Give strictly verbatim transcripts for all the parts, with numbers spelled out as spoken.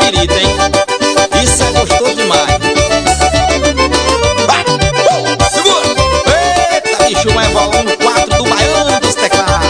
pirita, hein? Isso é gostoso demais. Vai! Uh! Segura! Eita, bicho, é volume quatro do Baiano dos Teclados.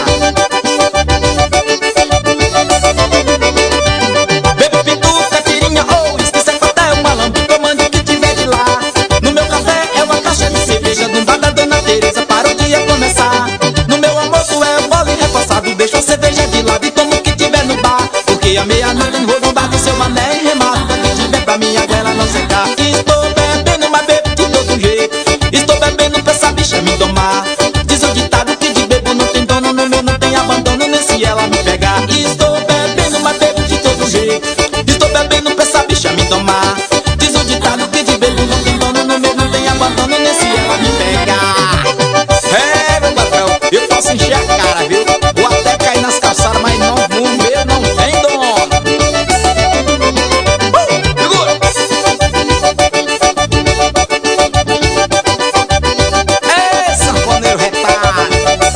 Bebo pitu, caipirinha ou uísque, secretário, malandro, comande o que tiver de lá. No meu café é uma caixa de cerveja, no bar da Dona Teresa para o dia começar. No meu almoço é o bolo reforçado, deixo a cerveja de lado e tomo o que tiver no bar. Porque à meia-noite vou no bar do seu mané e remato, quando tiver pra minha goela não secar. Estou bebendo, mas bebo de todo jeito. Estou bebendo pra essa bicha me domar. Diz o ditado que de bebo não tem dono, no meu não tem abandono, nem se ela me pegar. Estou bebendo, mas bebo de todo jeito. Estou bebendo pra essa bicha me domar. Diz o ditado que de bebo não tem dono, no meu não tem abandono, nem se ela me pegar. É, meu patrão, eu posso encher a cara, viu? Vou até cair nas calçadas, mas não, o meu não tem dono. Uh, segura! Ei, sanfoneiro retalho.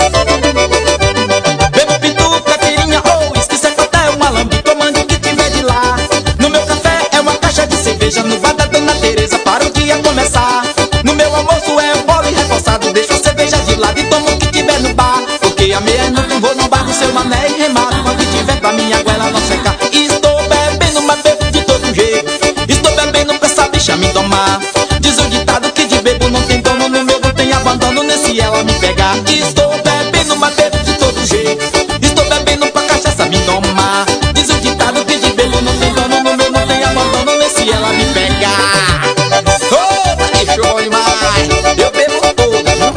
Bebo pitu, caipirinha ou uísque, secretário, malambique, comande o que tiver de lá. No meu café é uma caixa de cerveja, no bar da Dona Teresa para o dia começar. No meu almoço é um bolo reforçado, deixo a cerveja de lado e tomo o que tiver no bar. Porque à meia-noite vou no bar do seu mané e remato, quando tiver pra minha goela não secar. Estou bebendo, mas bebo de todo jeito. Estou bebendo pra essa bicha me domar. Diz o ditado que de bebo não tem dono, no meu não tem abandono, nem se ela me pegar. Estou bebendo, mas bebo de todo jeito. Estou bebendo pra cachaça me domar. Diz o ditado que de bebo não tem dono, no meu não tem abandono, nem se ela me pegar. Oh, que show demais! Eu bebo toda, viu?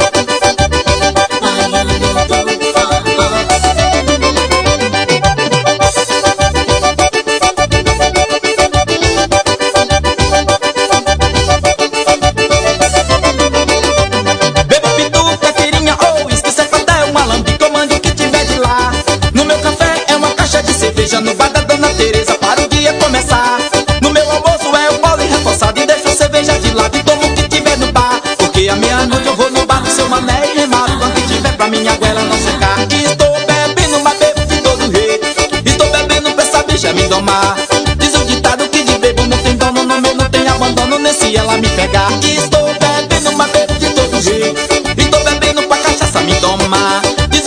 Bebo pitu, caipirinha ou uísque, secretário, malambique, comande o que tiver de lá. No meu café é uma caixa de cerveja, no bar da Dona Teresa para o dia começar. No meu almoço é o bolo reforçado e deixo a cerveja de lado e tomo o que tiver no bar. Porque à meia-noite eu vou no bar do seu mané e remato, quando tiver pra minha goela não secar. Estou bebendo, mas bebo de todo jeito. Estou bebendo pra essa bicha me domar. Diz o ditado que de bebo não tem dono, no meu não tem abandono, nem se ela me pegar. Estou bebendo, mas bebo de todo jeito. Estou bebendo pra cachaça me domar. Diz